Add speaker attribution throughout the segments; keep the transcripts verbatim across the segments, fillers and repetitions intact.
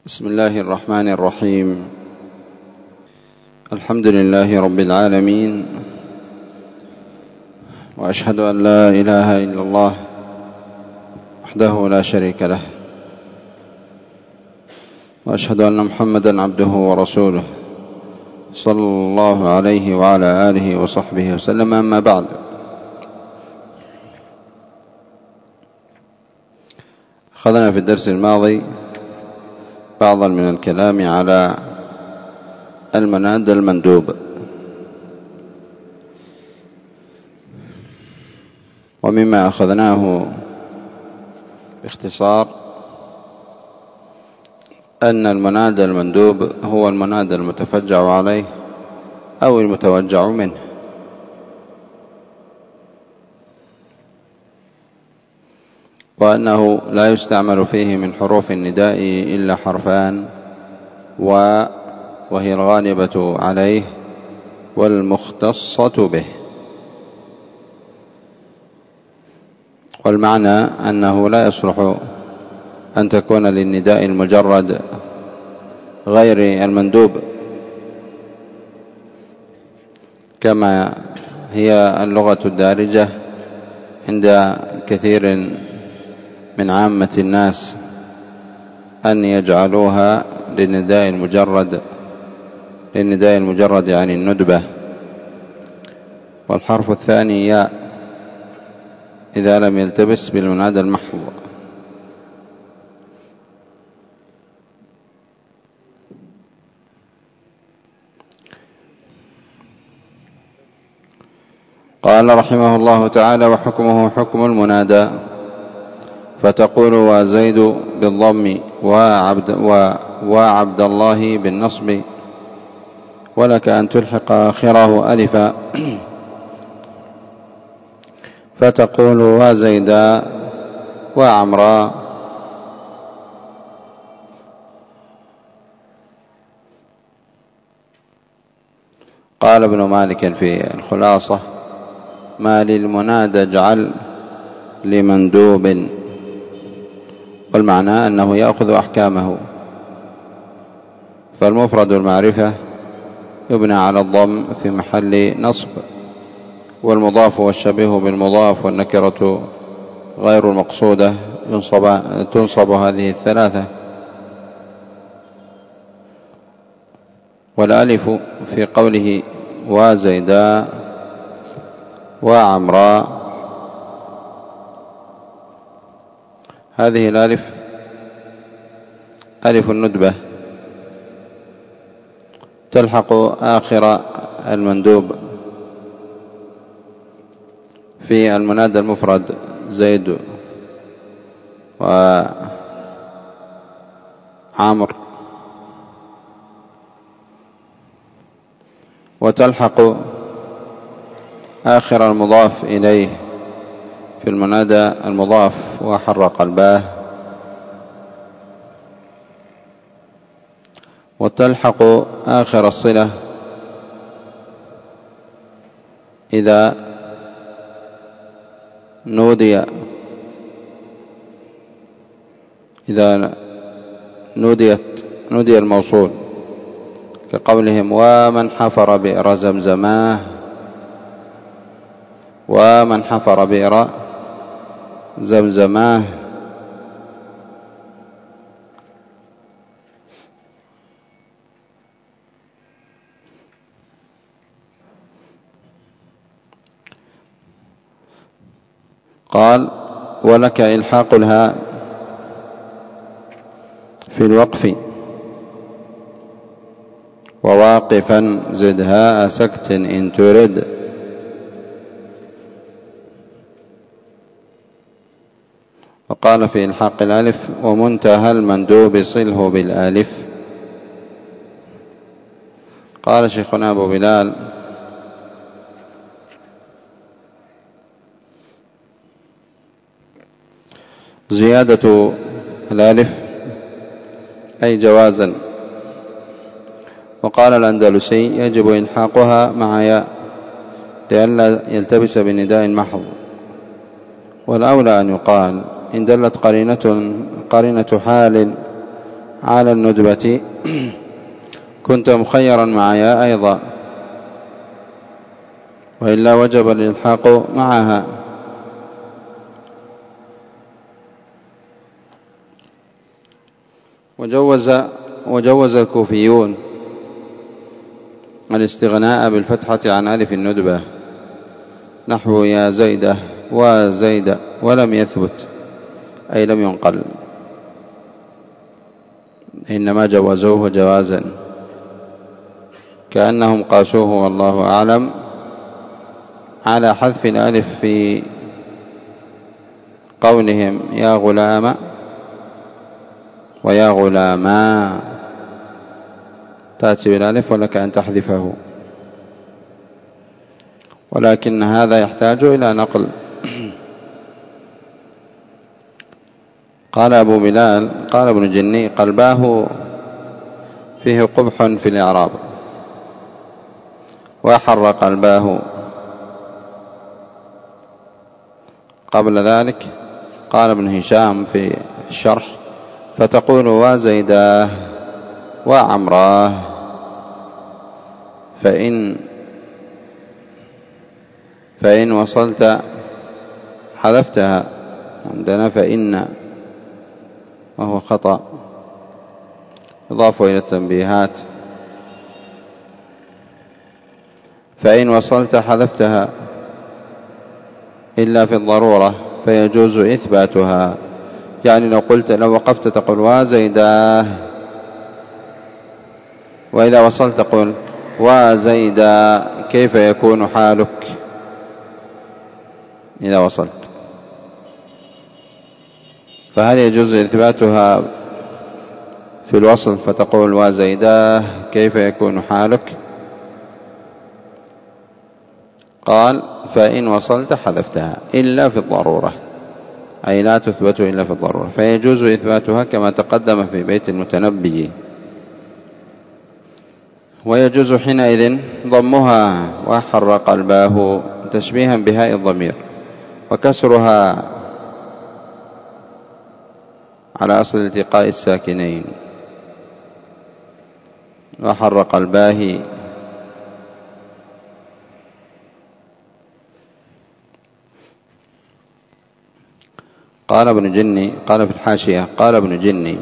Speaker 1: بسم الله الرحمن الرحيم. الحمد لله رب العالمين، وأشهد أن لا إله إلا الله وحده لا شريك له، وأشهد أن محمدا عبده ورسوله صلى الله عليه وعلى آله وصحبه وسلم. أما بعد، أخذنا في الدرس الماضي بعضا من الكلام على المناد المندوب، ومما أخذناه باختصار أن المناد المندوب هو المناد المتفجع عليه أو المتوجع منه، وأنه لا يستعمل فيه من حروف النداء إلا حرفان، و وهي الغالبة عليه والمختصة به. والمعنى أنه لا يصلح أن تكون للنداء المجرد غير المندوب، كما هي اللغة الدارجة عند كثير من عامة الناس أن يجعلوها للنداء المجرد للنداء المجرد عن الندبة، والحرف الثاني ياء إذا لم يلتبس بالمنادى المحض. قال رحمه الله تعالى: وحكمه حكم المنادى، فتقول وزيد بالضم وعبد, وعبد الله بالنصب، ولك أن تلحق آخره ألفا، فتقول وزيدا وعمرا. قال ابن مالك في الخلاصة: ما للمنادى اجعل لمندوب، والمعنى أنه يأخذ أحكامه. فالمفرد المعرفة يبنى على الضم في محل نصب، والمضاف والشبيه بالمضاف والنكرة غير المقصودة ينصب تنصب هذه الثلاثة. والألف في قوله وزيدا وعمرا، هذه الألف ألف الندبة تلحق آخر المندوب في المنادى المفرد زيد وعمر، وتلحق آخر المضاف إليه في المنادى المضاف وحر قلباه، وتلحق آخر الصلة إذا نودي إذا نوديت نودي الموصول، كقولهم ومن حفر بئر زمزماه، ومن حفر بئر زمزماه. قال: ولك إلحاق الهاء في الوقف، وواقفا زد هاء سكت إن ترد. وقال في إلحاق الألف: ومنتهى المندوب صله بالآلف. قال شيخنا أبو بلال: زيادة الألف أي جوازا. وقال الأندلسي: يجب إلحاقها مع ياء لئلا يلتبس بنداء محض. والأولى أن يقال إن دلت قرينة قرينة حال على الندبة كنت مخيرا مع يا أيضا، وإلا وجب الإلحاق معها. وجوز وجوز الكوفيون الاستغناء بالفتحة عن ألف الندبة نحو يا زيدة وزيدة، ولم يثبت أي لم ينقل، إنما جوزوه جوازا، كأنهم قاسوه والله أعلم على حذف الألف في قولهم يا غلام ويا غلاما، تأتي بالألف ولك أن تحذفه، ولكن هذا يحتاج إلى نقل. قال أبو بلال قال ابن جني قلباه فيه قبح في الإعراب وأحر قلباه. قبل ذلك قال ابن هشام في الشرح فتقول وزيداه وعمراه، فإن فإن وصلت حذفتها، عندنا فإن وهو خطأ يضاف إلى التنبيهات، فإن وصلت حذفتها إلا في الضرورة فيجوز إثباتها. يعني لو قلت لو وقفت تقول وزيداه، وإذا وصلت تقول وزيدا، كيف يكون حالك إذا وصلت؟ فهل يجوز إثباتها في الوصل فتقول وزيداه كيف يكون حالك؟ قال فإن وصلت حذفتها إلا في الضرورة، أي لا تثبت إلا في الضرورة، فيجوز إثباتها كما تقدم في بيت المتنبي. ويجوز حينئذ ضمها وأحر قلباه تشبيها بهاء الضمير، وكسرها على أصل التقاء الساكنين، وأحر قلباه. قال ابن جني قال في الحاشية قال ابن جني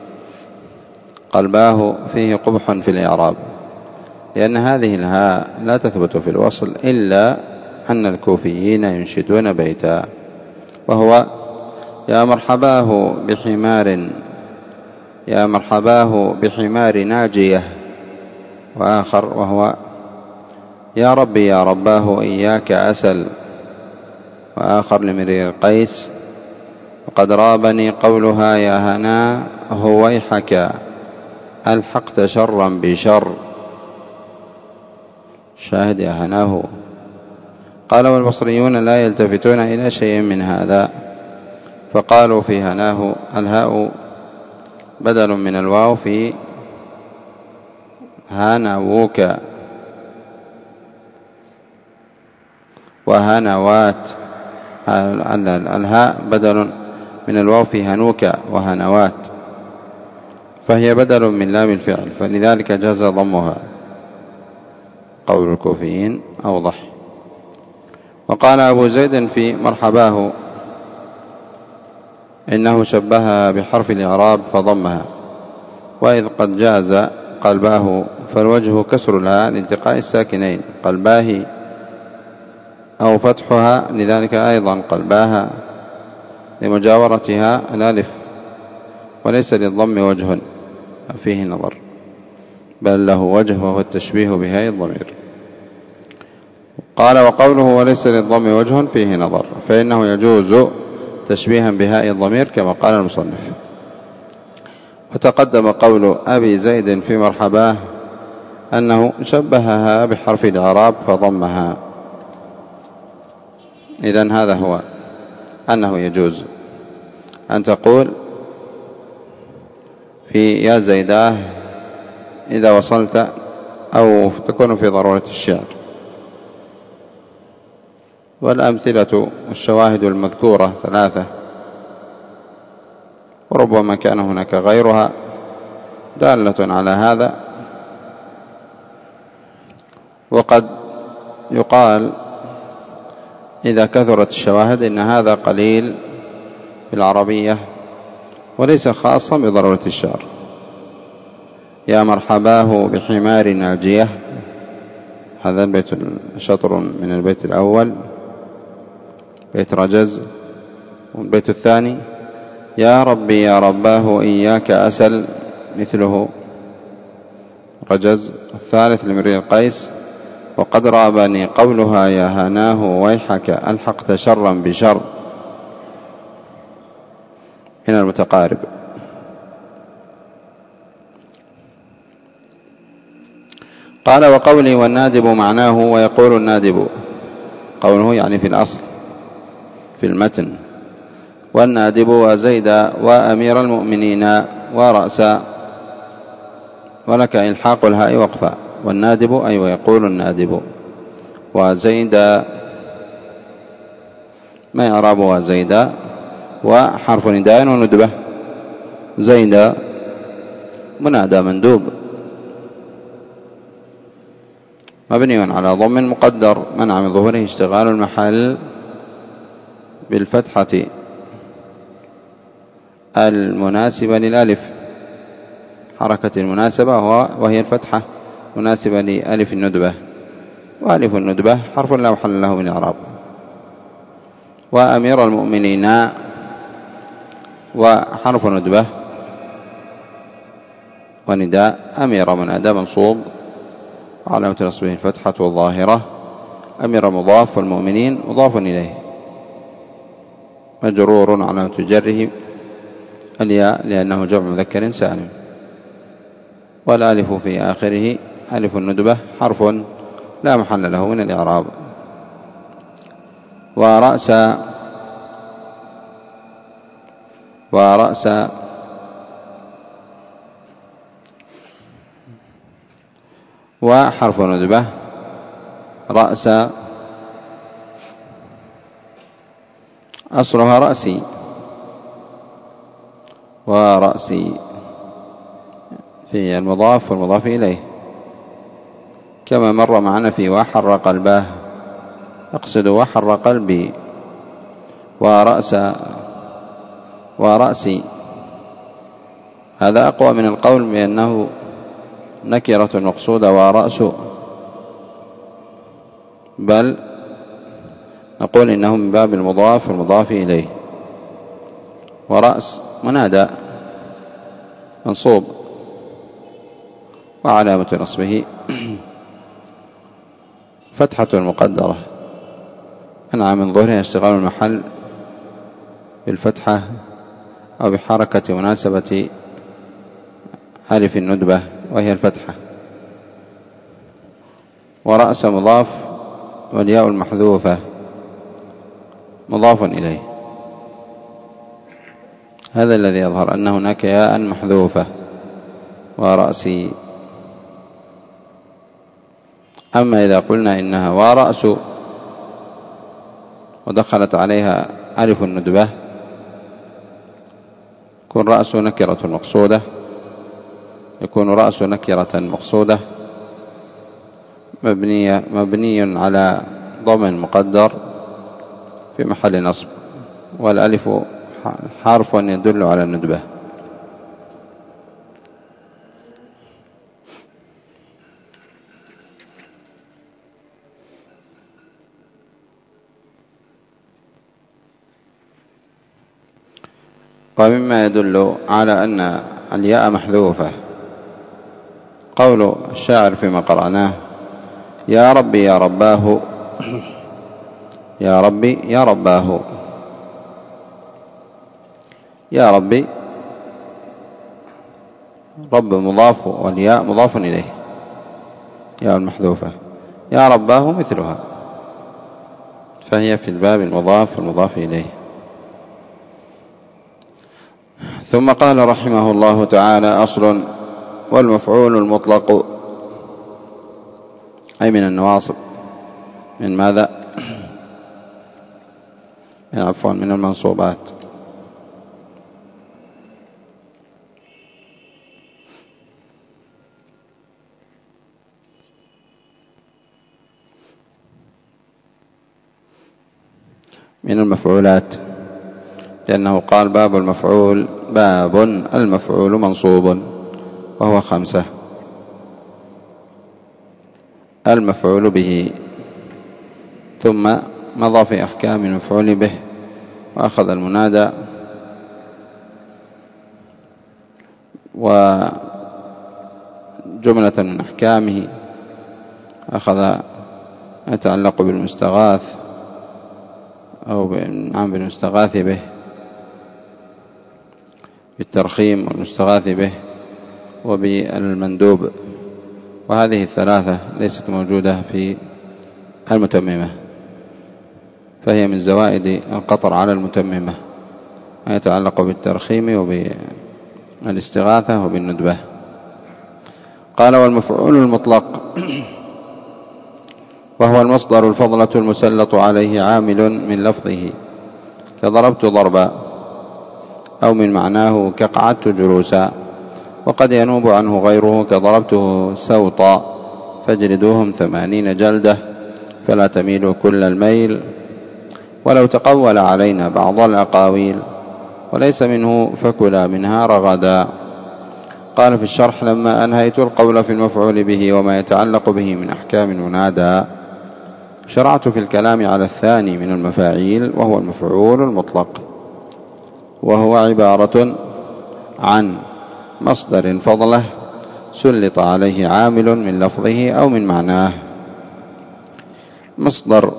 Speaker 1: قلباه فيه قبح في الإعراب، لأن هذه الهاء لا تثبت في الوصل إلا أن الكوفيين ينشدون بيتا، وهو يا مرحباه بحمار يا مرحباه بحمار ناجية، وآخر وهو يا ربي يا رباه إياك أسل، وآخر لمرير القيس وقد رابني قولها يا هنا هويحك ألحقت شرا بشر، شاهد يا هناه. قال والبصريون لا يلتفتون إلى شيء من هذا، فقالوا في هناه الهاء بدل من الواو في هانووك وهنوات، الهاء بدل من الواو في هنوك وهنوات، فهي بدل من لام الفعل، فلذلك جاز ضمها. قول الكوفيين أوضح. وقال أبو زيد في مرحباه إنه شبهها بحرف الإعراب فضمها، وإذ قد جاز قلباه فالوجه كسر لها لالتقاء الساكنين قلباه أو فتحها، لذلك أيضا قلباها لمجاورتها الألف، وليس للضم وجه فيه نظر، بل له وجه وهو التشبيه بهاء الضمير. قال وقوله وليس للضم وجه فيه نظر، فإنه يجوز تشبيها بهاء الضمير كما قال المصنف. وتقدم قول أبي زيد في مرحباه أنه شبهها بحرف الإعراب فضمها. إذن هذا هو أنه يجوز أن تقول في يا زيداه إذا وصلت، أو تكون في ضرورة الشعر. والأمثلة والشواهد المذكورة ثلاثة، وربما كان هناك غيرها، دالة على هذا. وقد يقال إذا كثرت الشواهد إن هذا قليل في العربية وليس خاصا بضرورة الشعر. يا مرحباه بحمار ناجية، هذا البيت شطر من البيت الأول، بيت رجز. والبيت الثاني يا ربي يا رباه إياك أسل، مثله رجز. الثالث لامرئ القيس وقد رابني قولها يا هناه ويحك ألحقت شرا بشر، من المتقارب. قال وقولي والنادب معناه ويقول النادب، قوله يعني في الأصل في المتن، والنادب وزيد وأمير المؤمنين ورأسا، ولك إلحاق الهاء وقفا. والنادب أي ويقول النادب. وزيد ما يعرب وزيد وحرف نداء وندبة. زيد منادى مندوب مبني على ضم مقدر منع من ظهوره اشتغال المحل بالفتحة المناسبة للألف، حركة المناسبة وهي الفتحة مناسبة لألف الندبة، وألف الندبة حرف لا محل له من إعراب. وأمير المؤمنين وحرف ندبة ونداء. أمير منادى منصوب وعلامة نصبه الفتحة والظاهرة. أمير مضاف والمؤمنين مضاف إليه مجرور علامة جره الياء لأنه جمع مذكر سالم. والالف في آخره ألف الندبة حرف لا محل له من الإعراب. ورأس ورأس وحرف ندبة رأس أصلها رأسي، ورأسي في المضاف والمضاف إليه، كما مر معنا في وحر قلبه، أقصد وحر قلبي. ورأس ورأسي هذا أقوى من القول بأنه نكرة مقصودة ورأس، بل نقول إنه من باب المضاف والمضاف إليه. ورأس منادى منصوب وعلامة نصبه فتحة المقدرة منع من ظهرها اشتغال المحل بالفتحة أو بحركة مناسبة ألف الندبة وهي الفتحة. ورأس مضاف والياء المحذوفة مضاف إليه. هذا الذي يظهر أن هناك ياء محذوفة ورأسي. أما إذا قلنا إنها ورأس ودخلت عليها ألف الندبة يكون رأس نكرة مقصودة، يكون رأس نكرة مقصودة مبنية مبني على ضم مقدر في محل نصب، والألف حرف يدل على الندبة. ومما يدل على أن الياء محذوفة قول الشاعر فيما قرأناه يا ربي يا رباه، يا ربي يا رباه، يا ربي رب مضاف والياء مضاف إليه ياء المحذوفة، يا رباه مثلها، فهي في الباب المضاف والمضاف إليه. ثم قال رحمه الله تعالى أصل والمفعول المطلق أي من النواصب، من ماذا؟ عفوا من المنصوبات. من المفعولات، لأنه قال باب المفعول باب المفعول منصوب وهو خمسة: المفعول به، ثم مضى في أحكام المفعول به وأخذ المنادى وجملة من أحكامه، أخذ ما يتعلق بالمستغاث أو نعم بالمستغاث به، بالترخيم والمستغاث به وبالمندوب، وهذه الثلاثة ليست موجودة في المتممة، فهي من زوائد القطر على المتممة ما يتعلق بالترخيم وبالاستغاثة وبالندبة. قال: والمفعول المطلق وهو المصدر الفضلة المسلط عليه عامل من لفظه كضربت ضربا، أو من معناه كقعدت جلوسا، وقد ينوب عنه غيره كضربته سوطا فاجلدوهم ثمانين جلدة فلا تميلوا كل الميل، ولو تقول علينا بعض الأقاويل وليس منه فكلا منها رغدا. قال في الشرح: لما أنهيت القول في المفعول به وما يتعلق به من أحكام المنادى، شرعت في الكلام على الثاني من المفاعيل وهو المفعول المطلق، وهو عبارة عن مصدر فضله سلط عليه عامل من لفظه أو من معناه. مصدر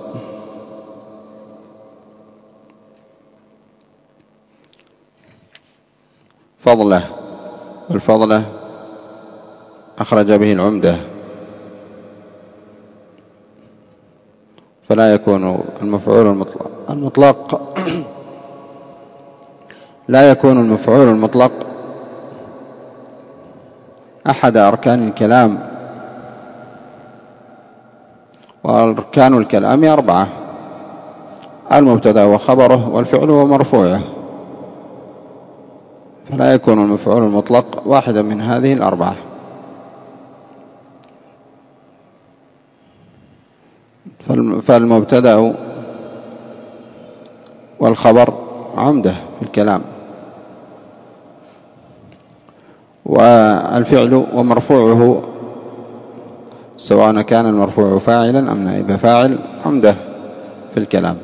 Speaker 1: فضله، والفضله أخرج به العمدة، فلا يكون المفعول المطلق, المطلق لا يكون المفعول المطلق أحد أركان الكلام، وأركان الكلام أربعة: المبتدأ وخبره والفعل ومرفوعه، فلا يكون المفعول المطلق واحدا من هذه الأربعة. فالمبتدأ والخبر عمدة في الكلام، والفعل ومرفوعه سواء كان المرفوع فاعلا أم نائب فاعل عمدة في الكلام،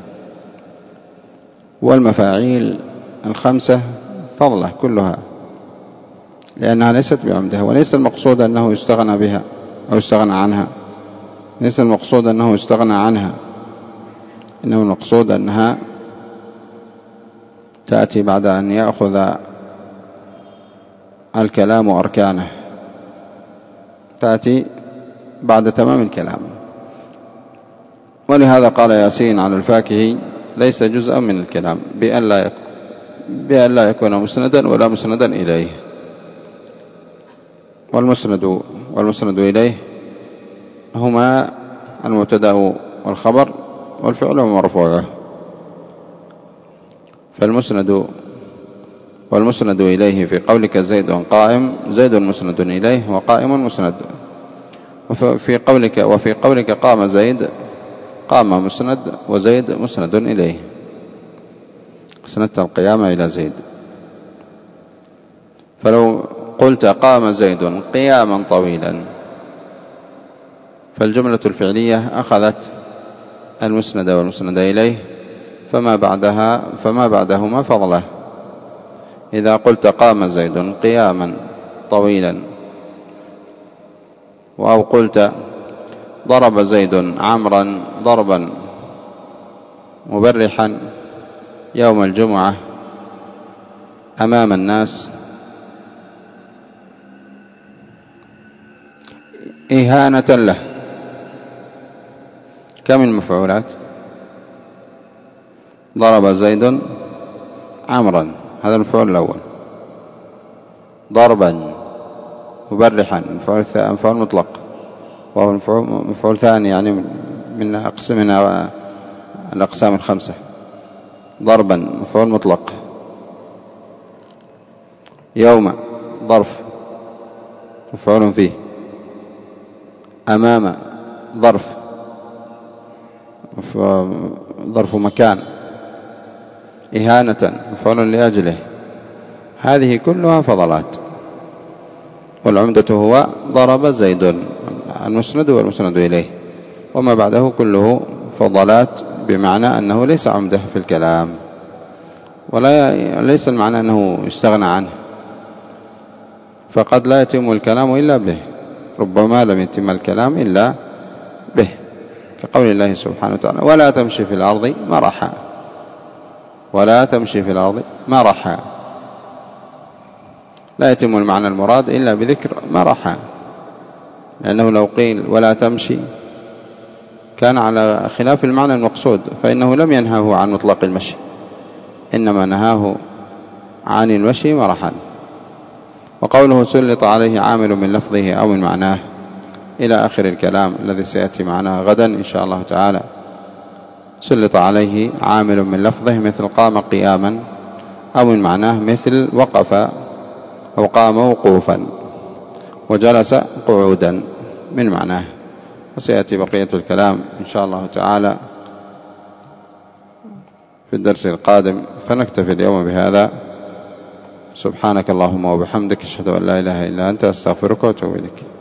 Speaker 1: والمفاعيل الخمسة فضلة كلها، لأنها ليست بعمدة، وليس المقصود أنه يستغنى بها أو يستغنى عنها، ليس المقصود أنه يستغنى عنها، إنما المقصود أنها تأتي بعد أن يأخذ الكلام أركانه، تأتي بعد تمام الكلام. ولهذا قال ياسين على الفاكهي: ليس جزءا من الكلام بأن لا يكون, بأن لا يكون مسندا ولا مسندا إليه. والمسند والمسند إليه هما المبتدأ والخبر والفعل ومرفوعه. فالمسند والمسند إليه في قولك زيد قائم، زيد مسند إليه وقائم مسند، وفي قولك وفي قولك قام زيد، قام مسند وزيد مسند إليه، سندت القيامة إلى زيد. فلو قلت قام زيد قياما طويلا، فالجملة الفعلية أخذت المسند والمسند إليه، فما بعدها فما بعدهما فضله. إذا قلت قام زيد قياما طويلا، أو قلت ضرب زيد عمرا ضربا مبرحا يوم الجمعة أمام الناس إهانة له، كم المفعولات؟ ضرب زيد عمرا، هذا المفعول الأول. ضربا مبرحا مفعول مطلق، وهو مفعول ثاني يعني من أقسامنا الأقسام الخمسة. ضربا مفعول مطلق. يوم ظرف مفعول فيه. أمام ظرف ظرف مكان إهانة مفعول لأجله، هذه كلها فضلات. والعمدة هو ضرب زيد، المسند والمسند إليه، وما بعده كله فضلات، بمعنى أنه ليس عمده في الكلام، ولا ليس المعنى أنه يستغنى عنه، فقد لا يتم الكلام إلا به، ربما لم يتم الكلام إلا به، كقول الله سبحانه وتعالى: ولا تمشي في الأرض مرحا، ولا تمشي في الأرض مرحا، لا يتم المعنى المراد إلا بذكر مرحا، لأنه لو قيل ولا تمشي كان على خلاف المعنى المقصود، فإنه لم ينهه عن مطلق المشي، إنما نهاه عن المشي مرحا. وقوله سلط عليه عامل من لفظه أو من معناه إلى آخر الكلام الذي سيأتي معنا غدا إن شاء الله تعالى. سلط عليه عامل من لفظه مثل قام قياما، أو من معناه مثل وقف أو قام وقوفا، وجلس قعودا من معناه. وسيأتي بقية الكلام إن شاء الله تعالى في الدرس القادم، فنكتفي اليوم بهذا. سبحانك اللهم وبحمدك، أشهد أن لا إله إلا أنت، أستغفرك وأتوب إليك.